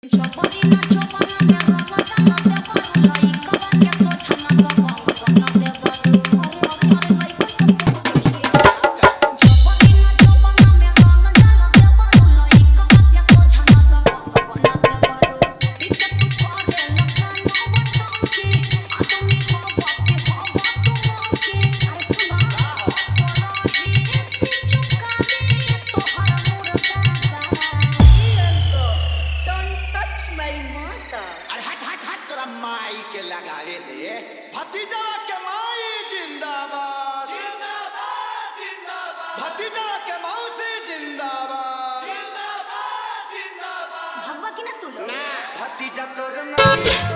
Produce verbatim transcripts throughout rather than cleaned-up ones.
माई के लगावे दे भतीजा के माई जिंदाबाद जिंदाबाद जिंदाबाद भतीजा के मौसी जिंदाबाद जिंदाबाद जिंदाबाद भगवा की ना तू ना भतीजा तोर माई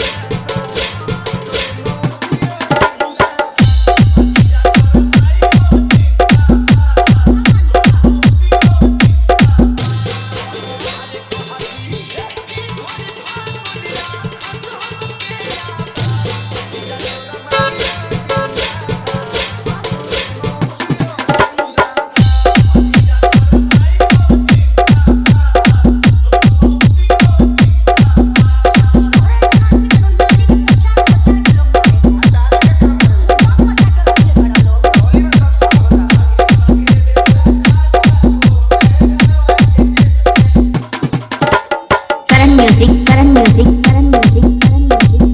music, current music, current music, current music.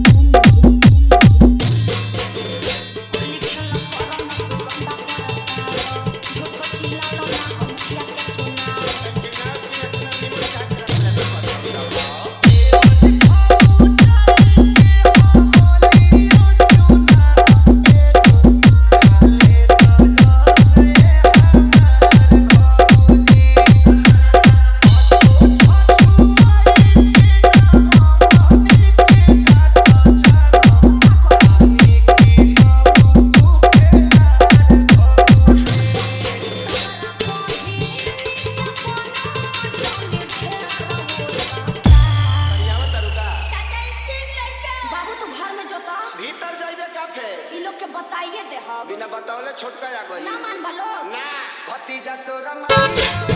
भीतर जाइबे काफे ई लोग के बताइए दे हम बिना बतावले छोटका आ गई ना मान भलो ना भतीजा तोरा माई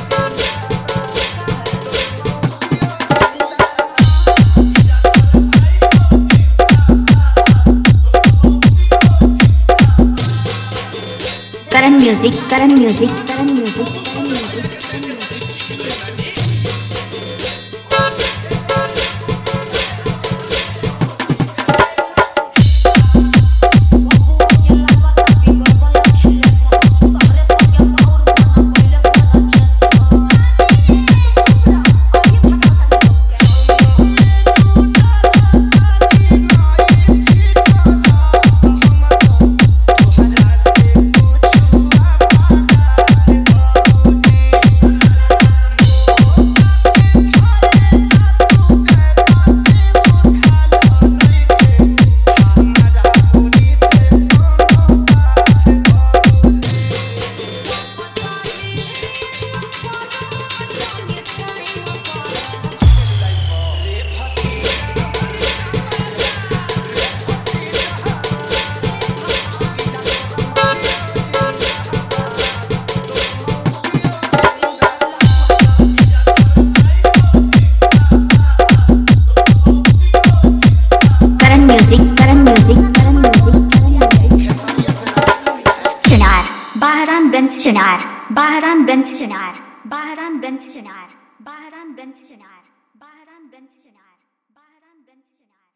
current music, current music, current music, current music. Music, current music, current music, current music. Chinar, Bahramganj Chinar, Bahramganj Chinar, Bahramganj Chinar, Bahramganj Chinar, Bahramganj Chinar, Bahramganj Chinar.